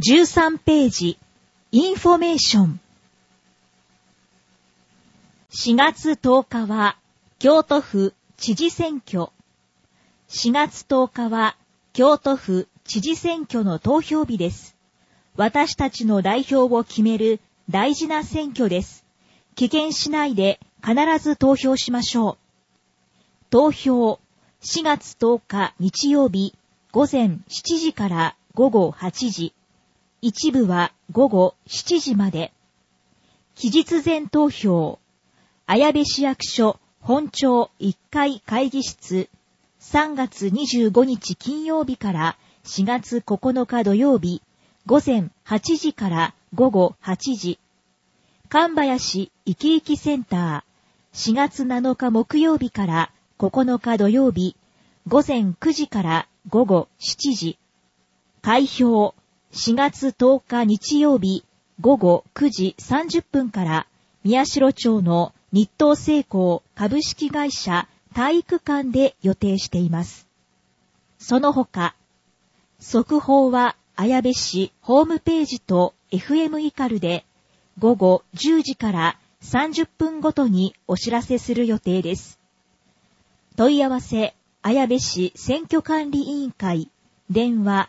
13ページ、インフォメーション。4月10日は、京都府知事選挙。4月10日は、京都府知事選挙の投票日です。私たちの代表を決める大事な選挙です。棄権しないで必ず投票しましょう。投票、4月10日日曜日、午前7時から午後8時。一部は午後7時まで。期日前投票。綾部市役所本庁1階会議室。3月25日金曜日から4月9日土曜日。午前8時から午後8時。神林いきいきセンター。4月7日木曜日から9日土曜日。午前9時から午後7時。開票。4月10日日曜日午後9時30分から宮代町の日東製鋼株式会社体育館で予定しています。その他、速報は綾部市ホームページと FM イカルで午後10時から30分ごとにお知らせする予定です。問い合わせ、綾部市選挙管理委員会、電話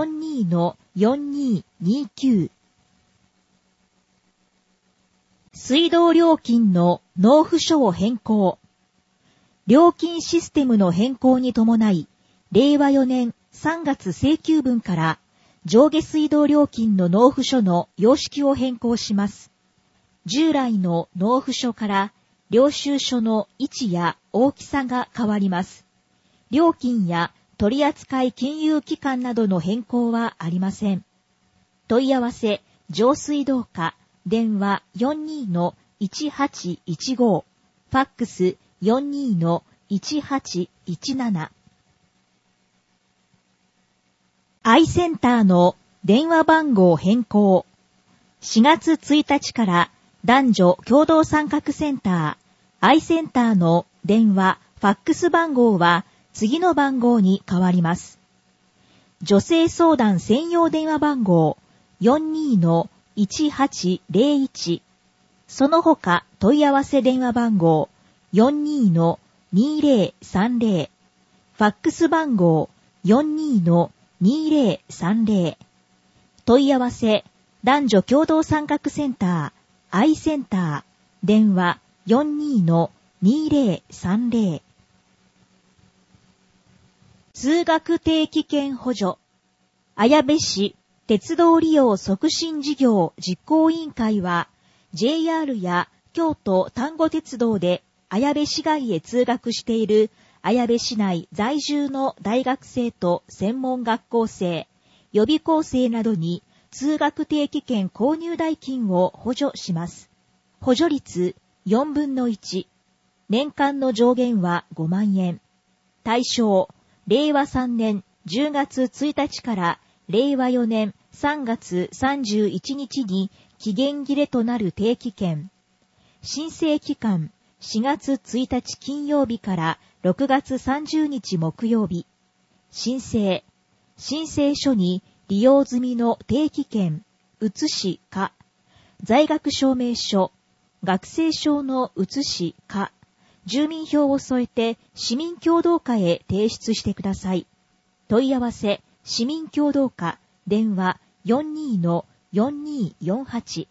42-4229。水道料金の納付書を変更。料金システムの変更に伴い、令和4年3月請求分から上下水道料金の納付書の様式を変更します。従来の納付書から領収書の位置や大きさが変わります。料金や取扱金融機関などの変更はありません。問い合わせ、上水道課、電話42-1815、ファックス42-1817。アイセンターの電話番号変更。4月1日から男女共同参画センター、アイセンターの電話、ファックス番号は次の番号に変わります。女性相談専用電話番号42-1801。その他問い合わせ電話番号42-2030。ファックス番号42-2030。問い合わせ男女共同参画センター、アイセンター、電話42-2030。通学定期券補助。綾部市鉄道利用促進事業実行委員会は JR や京都丹後鉄道で綾部市外へ通学している綾部市内在住の大学生と専門学校生、予備校生などに通学定期券購入代金を補助します。補助率4分の1。年間の上限は5万円。対象、令和3年10月1日から令和4年3月31日に期限切れとなる定期券。申請期間4月1日金曜日から6月30日木曜日。申請書に利用済みの定期券、写しか、在学証明書、学生証の写しか、住民票を添えて市民協同課へ提出してください。問い合わせ、市民協同課、電話42-4248。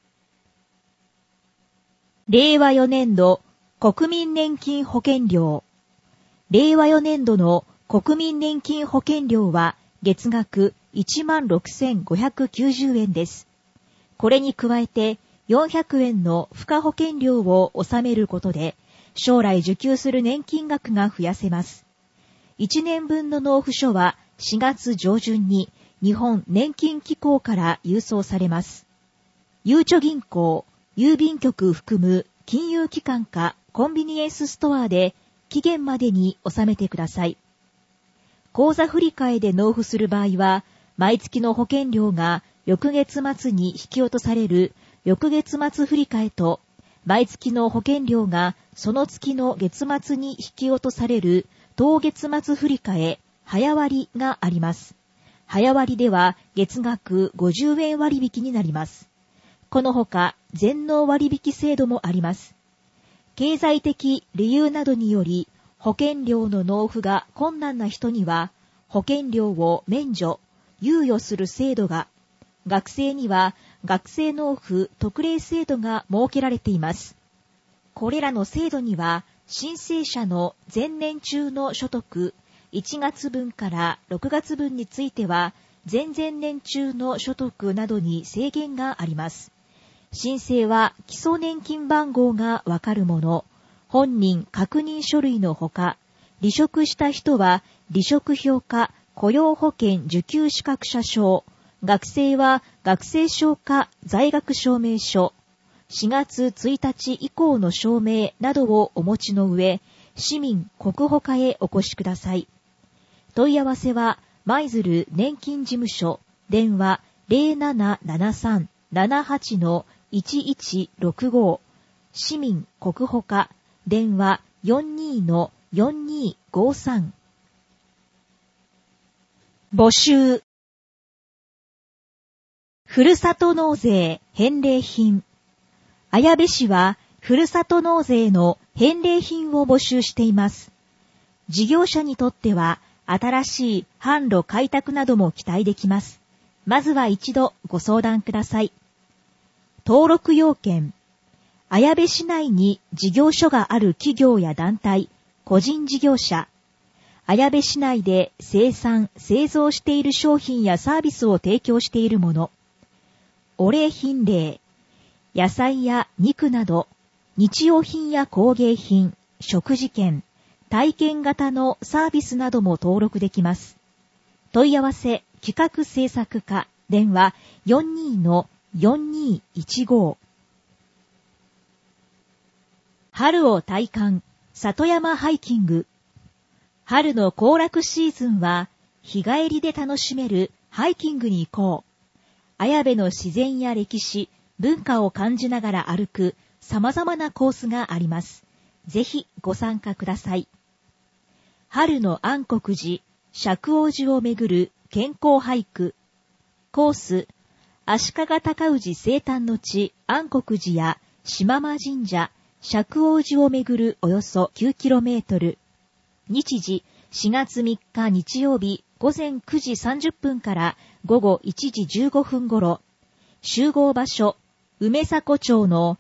令和4年度国民年金保険料。令和4年度の国民年金保険料は月額16,590円です。これに加えて400円の付加保険料を納めることで、将来受給する年金額が増やせます。1年分の納付書は4月上旬に日本年金機構から郵送されます。ゆうちょ銀行、郵便局含む金融機関かコンビニエンスストアで期限までに納めてください。口座振替で納付する場合は、毎月の保険料が翌月末に引き落とされる翌月末振替と、毎月の保険料がその月の月末に引き落とされる当月末振替、早割があります。 早割では月額50円割引になります。このほか全納割引制度もあります。経済的理由などにより保険料の納付が困難な人には保険料を免除、猶予する制度が、学生には学生納付特例制度が設けられています。これらの制度には申請者の前年中の所得1月分から6月分については前々年中の所得などに制限があります。申請は基礎年金番号がわかるもの、本人確認書類のほか、離職した人は離職票か雇用保険受給資格者証、学生は学生証か在学証明書、4月1日以降の証明などをお持ちの上、市民国保課へお越しください。問い合わせは、舞鶴年金事務所、電話 0773-78-1165、市民国保課、電話 42-4253。募集。ふるさと納税返礼品。綾部市はふるさと納税の返礼品を募集しています。事業者にとっては新しい販路開拓なども期待できます。まずは一度ご相談ください。登録要件。綾部市内に事業所がある企業や団体、個人事業者。綾部市内で生産・製造している商品やサービスを提供しているもの。お礼品例。野菜や肉など、日用品や工芸品、食事券、体験型のサービスなども登録できます。問い合わせ、企画制作課、電話 42-4215。春を体感、里山ハイキング。春の行楽シーズンは、日帰りで楽しめるハイキングに行こう。綾部の自然や歴史、文化を感じながら歩く様々なコースがあります。ぜひご参加ください。春の安国寺、釈王寺をめぐる健康俳句。コース、足利尊氏生誕の地安国寺や島間神社、釈王寺をめぐるおよそ 9km。日時、4月3日日曜日午前9時30分から午後1時15分頃。集合場所、梅迫町の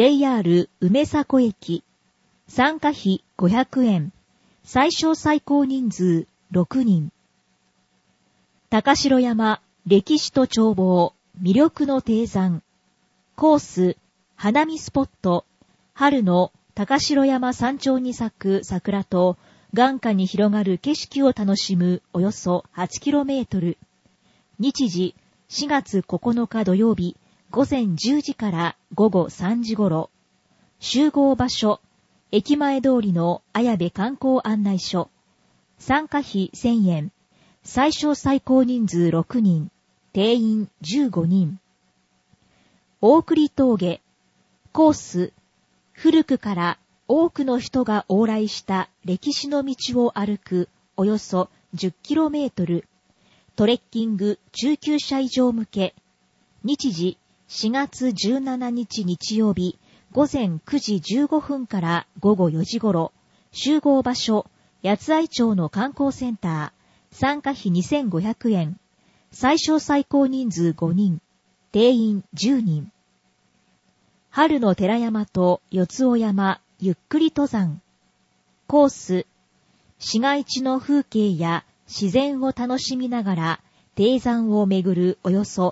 JR 梅迫駅。参加費500円。最小最高人数6人。高城山、歴史と眺望、魅力の低山。コース、花見スポット。春の高城山山頂に咲く桜と眼下に広がる景色を楽しむおよそ 8km。日時、4月9日土曜日、午前10時から午後3時頃。集合場所、駅前通りの綾部観光案内所。参加費1000円。最小最高人数6人。定員15人。大栗峠。コース。古くから多くの人が往来した歴史の道を歩くおよそ 10km。トレッキング中級者以上向け。日時、4月17日日曜日、午前9時15分から午後4時頃。集合場所、八愛町の観光センター。参加費2500円。最小最高人数5人。定員10人。春の寺山と四ツ尾山、ゆっくり登山。コース、市街地の風景や自然を楽しみながら、低山をめぐるおよそ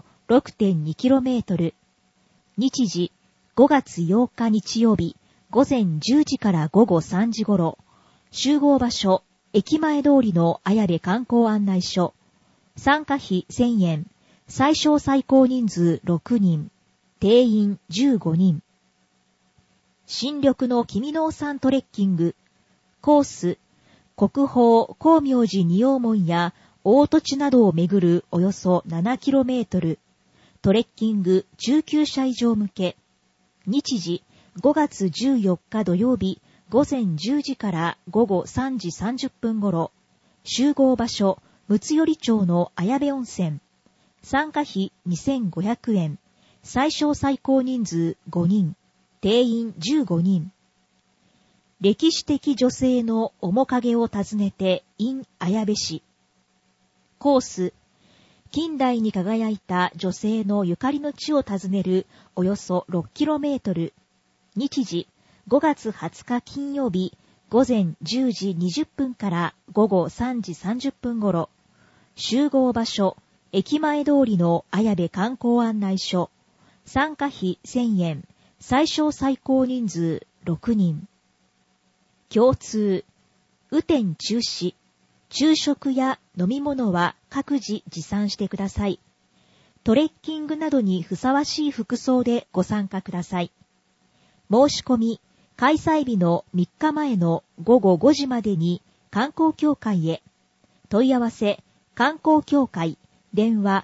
6.2km。日時、5月8日日曜日、午前10時から午後3時頃。集合場所、駅前通りの綾部観光案内所。参加費1000円。最小最高人数6人。定員15人。新緑の君の山トレッキング。コース、国宝光明寺仁王門や大土地などをめぐるおよそ 7km。トレッキング中級者以上向け。日時、5月14日土曜日、午前10時から午後3時30分頃。集合場所、 睦寄町の綾部温泉。参加費2500円。最小最高人数5人。定員15人。歴史的女性の面影を訪ねて in 綾部市。コース。近代に輝いた女性のゆかりの地を訪ねるおよそ 6km。日時5月20日金曜日午前10時20分から午後3時30分頃。集合場所、駅前通りの綾部観光案内所。参加費1000円。最小最高人数6人。共通。雨天中止。昼食や飲み物は各自持参してください。トレッキングなどにふさわしい服装でご参加ください。申し込み、開催日の3日前の午後5時までに観光協会へ。問い合わせ、観光協会、電話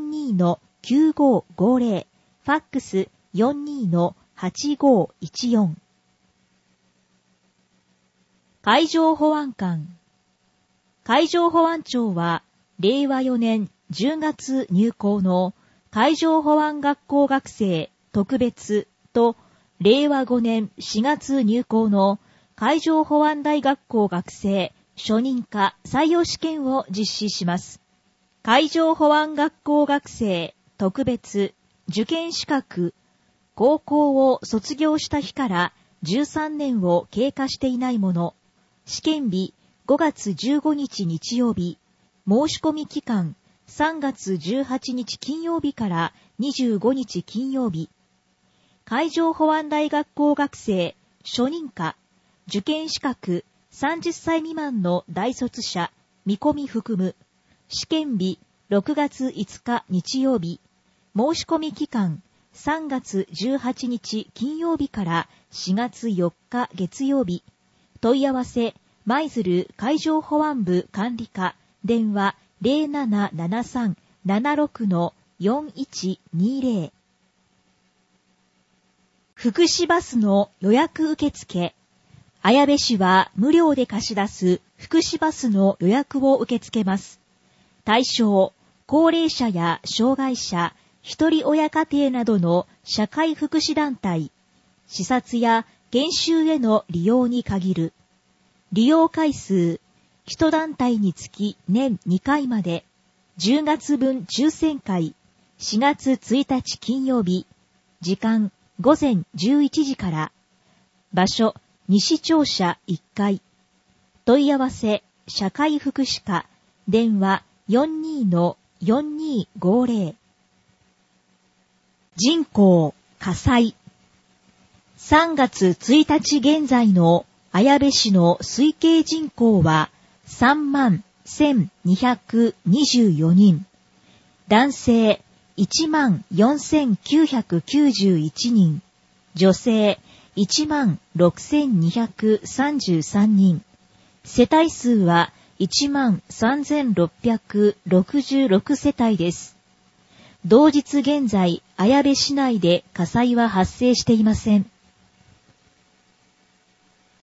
42-9550、ファックス 42-8514。海上保安官。海上保安庁は、令和4年10月入校の海上保安学校学生特別と、令和5年4月入校の海上保安大学校学生初任科採用試験を実施します。海上保安学校学生特別受験資格、高校を卒業した日から13年を経過していないもの、試験日5月15日日曜日、申し込み期間3月18日金曜日から25日金曜日、海上保安大学校学生初任科受験資格30歳未満の大卒者見込み含む試験日6月5日日曜日、申し込み期間3月18日金曜日から4月4日月曜日、問い合わせ舞鶴海上保安部管理課、電話 0773-76-4120。福祉バスの予約受付。綾部市は無料で貸し出す福祉バスの予約を受け付けます。対象、高齢者や障害者、一人親家庭などの社会福祉団体、視察や研修への利用に限る。利用回数、一団体につき年2回まで、10月分抽選会、4月1日金曜日、時間午前11時から、場所、西庁舎1階、問い合わせ、社会福祉課、電話 42-4250。人口、火災。3月1日現在の綾部市の推計人口は31,224人。男性14,991人。女性16,233人。世帯数は13,666世帯です。同日現在、綾部市内で火災は発生していません。